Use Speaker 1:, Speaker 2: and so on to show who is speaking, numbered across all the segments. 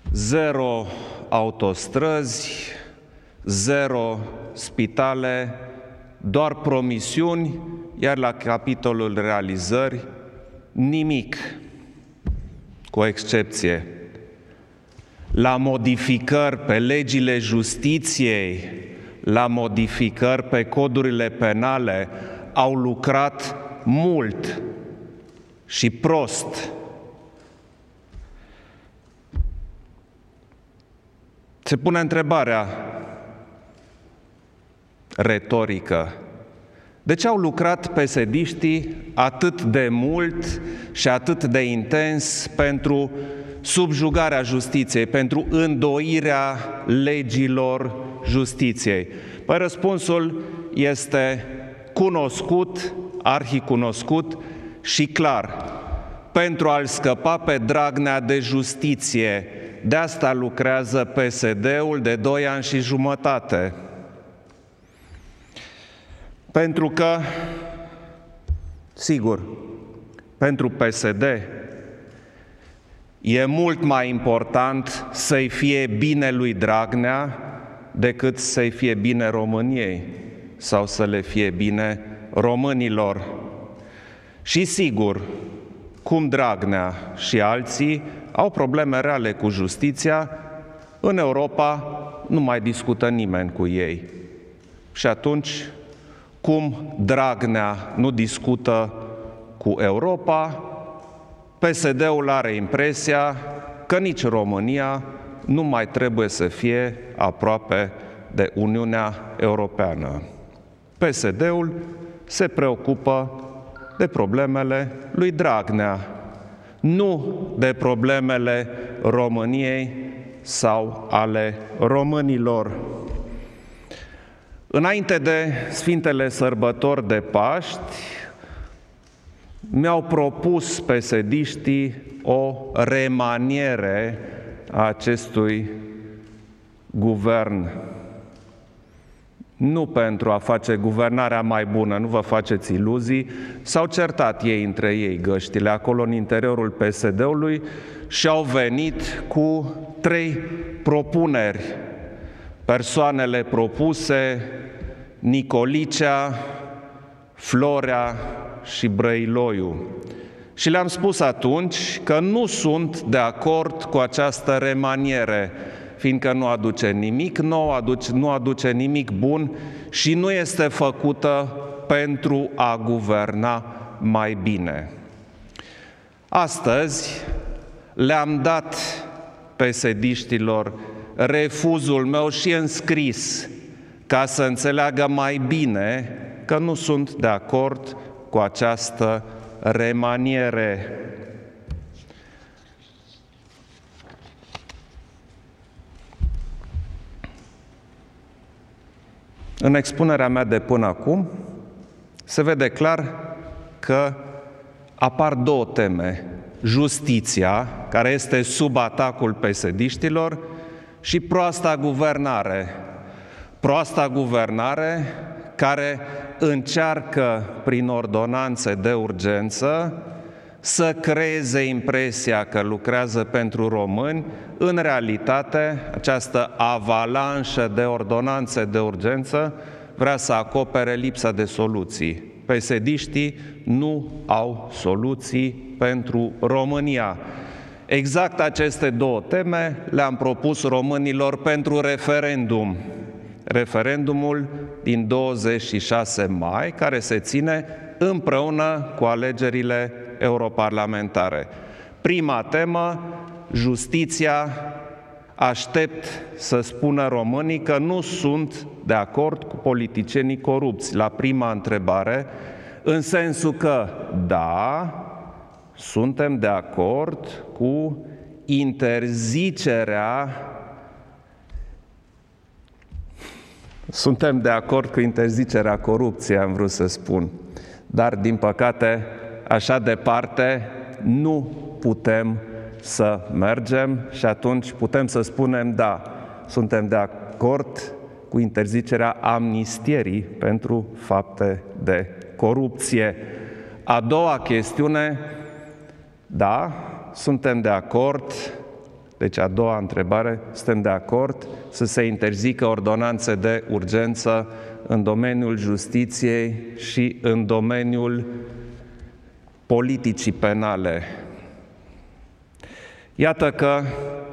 Speaker 1: 0 autostrăzi, 0 spitale, doar promisiuni, iar la capitolul realizări, nimic, cu o excepție. La modificări pe legile justiției, la modificări pe codurile penale, au lucrat mult și prost. Se pune întrebarea retorică: de ce au lucrat pesediștii atât de mult și atât de intens pentru subjugarea justiției, pentru îndoirea legilor justiției? Păi răspunsul este cunoscut, arhicunoscut și clar: pentru a-l scăpa pe Dragnea de justiție. De asta lucrează PSD-ul de 2 ani și jumătate. Pentru că, sigur, pentru PSD e mult mai important să-i fie bine lui Dragnea decât să-i fie bine României sau să le fie bine românilor. Și sigur, cum Dragnea și alții au probleme reale cu justiția, în Europa nu mai discută nimeni cu ei. Și atunci, cum Dragnea nu discută cu Europa, PSD-ul are impresia că nici România nu mai trebuie să fie aproape de Uniunea Europeană. PSD-ul se preocupă de problemele lui Dragnea, nu de problemele României sau ale românilor. Înainte de Sfintele Sărbători de Paști, mi-au propus pesediștii o remaniere a acestui guvern. Nu pentru a face guvernarea mai bună, nu vă faceți iluzii, s-au certat ei între ei, găștile, acolo în interiorul PSD-ului, și au venit cu 3 propuneri. Persoanele propuse: Nicolicea, Florea și Brăiloiu. Și le-am spus atunci că nu sunt de acord cu această remaniere, fiindcă nu aduce nimic nou, nu aduce nimic bun și nu este făcută pentru a guverna mai bine. Astăzi le-am dat pesediștilor refuzul meu și în scris, ca să înțeleagă mai bine că nu sunt de acord cu această remaniere. În expunerea mea de până acum se vede clar că apar 2 teme: justiția, care este sub atacul pesediștilor, și proasta guvernare. Proasta guvernare care încearcă prin ordonanțe de urgență să creeze impresia că lucrează pentru români. În realitate, această avalanșă de ordonanțe de urgență vrea să acopere lipsa de soluții. PSD-știi nu au soluții pentru România. Exact aceste 2 teme le-am propus românilor pentru referendum. Referendumul din 26 mai, care se ține împreună cu alegerile europarlamentare. Prima temă: justiția. Aștept să spună românii că nu sunt de acord cu politicienii corupți, la prima întrebare, în sensul că, da, suntem de acord cu interzicerea corupției, am vrut să spun. Dar, din păcate, așa departe nu putem să mergem și atunci putem să spunem: da, suntem de acord cu interzicerea amnistierii pentru fapte de corupție. A doua chestiune: da, suntem de acord Deci a doua întrebare, suntem de acord să se interzică ordonanțe de urgență în domeniul justiției și în domeniul politicii penale. Iată că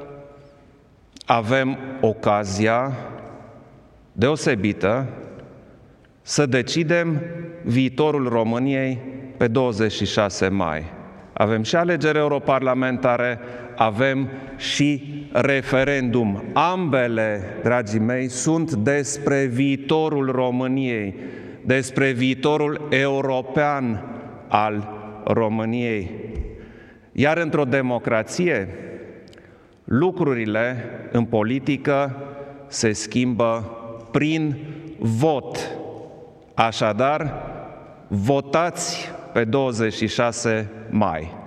Speaker 1: avem ocazia deosebită să decidem viitorul României pe 26 mai. Avem și alegeri europarlamentare, avem și referendum. Ambele, dragii mei, sunt despre viitorul României, despre viitorul european al României. Iar într-o democrație, lucrurile în politică se schimbă prin vot. Așadar, votați pe 26 mai.